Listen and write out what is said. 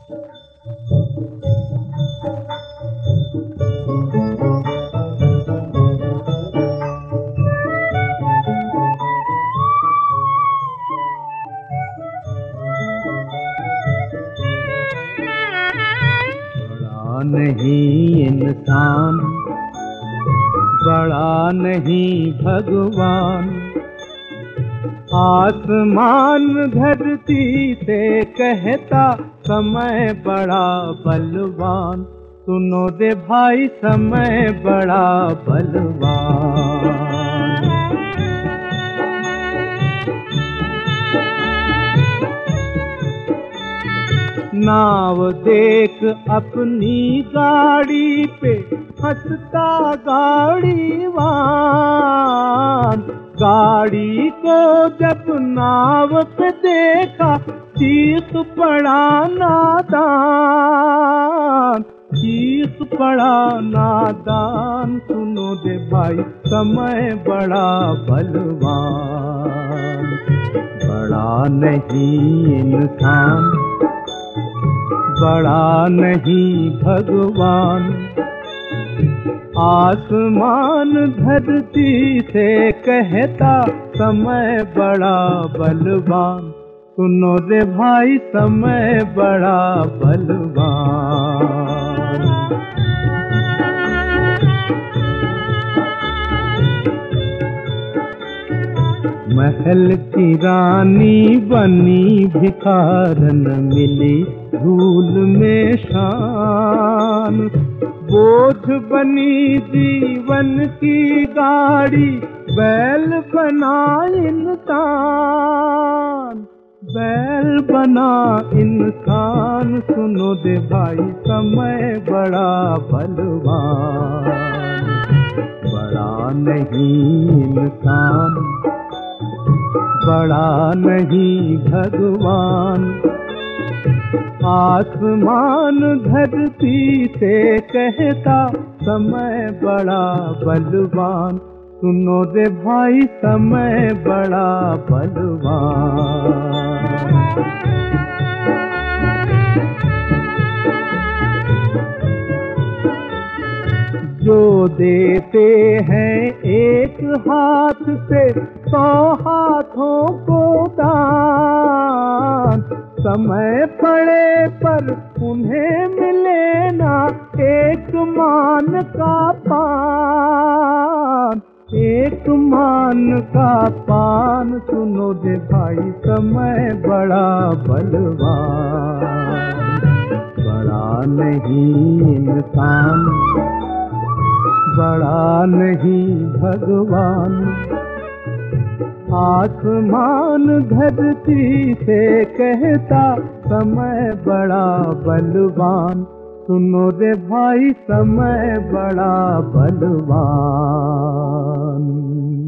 बड़ा नहीं इंसान, बड़ा नहीं भगवान, आसमान धरती से कहता समय बड़ा बलवान। सुनो रे भाई समय बड़ा बलवान। नाव देख अपनी गाड़ी पे हंसता गाड़ीवान, गाड़ी को जब नाव पे देखा चीख पड़ा नादान, चीख पड़ा नादान। सुनो दे भाई समय बड़ा बलवान, बड़ा नहीं इंसान, बड़ा नहीं भगवान, आसमान धरती से कहता समय बड़ा बलवान। सुनो रे भाई समय बड़ा बलवान। महल की रानी बनी भिखारन, मिली धूल में शान, बोझ बनी जीवन की गाड़ी, बैल बना इंसान, बैल बना इंसान। सुनो दे भाई समय बड़ा बलवान, बड़ा नहीं इंसान, बड़ा नहीं भगवान, आसमान धरती से कहता समय बड़ा बलवान। सुनो रे भाई समय बड़ा बलवान। जो देते हैं एक हाथ से 100 हाथों को दान, समय पड़े पर उन्हें मिले ना एक मान का पान, एक मान का पान। सुनो दे भाई समय बड़ा बलवान, बड़ा नहीं इंसान, बड़ा नहीं भगवान, आसमान धरती से कहता समय बड़ा बलवान। सुनो रे भाई समय बड़ा बलवान।